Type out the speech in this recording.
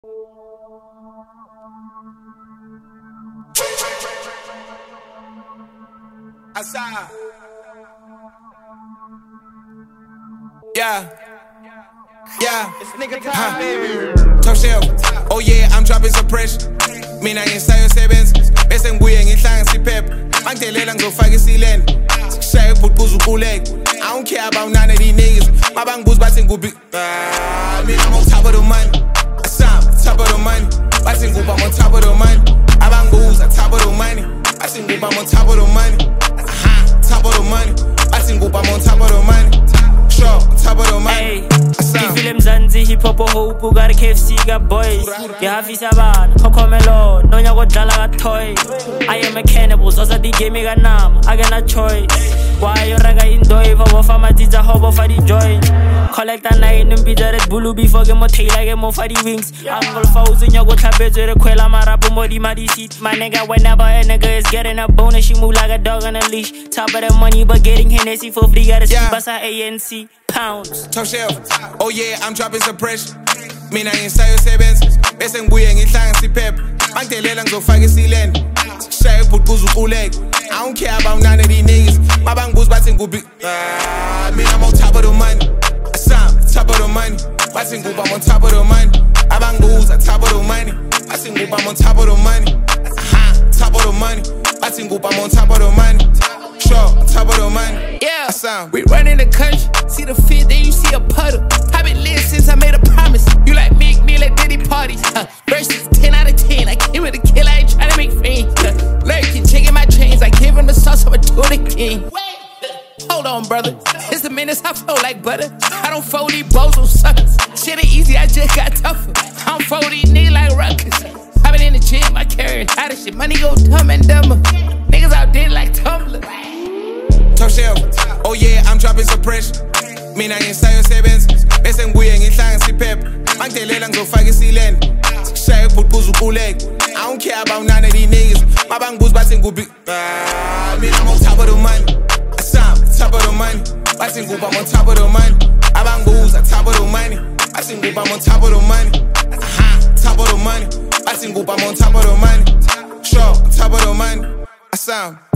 Outside. Yeah. Top shelf. Oh yeah, I'm dropping some pressure. Mina ngisayosebenza bese ngibuye ngihlanga siphepha. Mangidelela ngizofaka isilene. Shaye ubhuquza uquleke. I don't care about none of these niggas. Mabangibuza bathi ngubhi. Mina I'm on top of the money. Top of the money. Bathi ngubhi I'm on top of the money. Abangibuza top of the money. Bathi ngubhi I'm on top of the money. Top of the money. Bathi ngubhi I'm on top of the money. Sure, top of the money. Ngifile Mzansi hip hop hope got a KFC got boys. Ngihafisa abantu Cocomelon nonya kodlala ka toy. I am a cannibal so the game got nama I got no choice. Why you raga indoi for what fama tita hobo for the joint. Collect a night and be Red Bull before get more tail like more for the wings. Angle fouls in your go tablet with a quella marabu modi madi seat. My nigga whenever a nigga is getting a bonus she move like a dog on a leash. Top of the money but getting Hennessy for free gotta see basa ANC. Pounds. Top shelf. Oh yeah, I'm dropping some pressure. Mina ngisayosebenza bese ngibuye ngihlanga siphepha. Mangidelela ngizofaka isilene. Shaye ubhuquza uquleke. I don't care about none of these niggas. Mabangibuza bathi ngubhi. Mina I'm on top of the money. Top of the money. Bathi ngubhi I'm on top of the money. Abangibuza top of the money. Bathi ngubhi I'm on top of the money. Top of the money. Bathi ngubhi I'm on top of the money. Sure, top of the money. Yeah, we running the country. See the fit, then you see a puddle. I been lit since I made a promise. You like Meek Mill at Diddy parties. Versus 10 out of 10. I came with a kill, I ain't tryna make friends. Lurking, checking my chains. I gave him the sauce, I'ma do it again. Hold on, brother. It's the minutes I flow like butter. I don't fold these bozo suckers. Shit ain't easy, I just got tougher. I don't fold these niggas like ruckus. I been in the gym, I carry a lot of shit. Money go dumb and dumber. Niggas out there like Tumblr. Top shelf. Oh yeah, I'm dropping some pressure. Mina ngisayosebenza bese ngibuye ngihlanga siphepha. Mangidelela ngizofaka isilene. Shaye ubhuquza uquleke. I don't care about none of these niggas. Mabangibuza bathi ngubhi. Mina I'm on top of the money. Top of the money. Bathi ngubhi I'm on top of the money. Abangibuza top of the money. Bathi ngubhi I'm on top of the money. Top of the money. Bathi ngubhi I'm on top of the money. Sure, top of the money.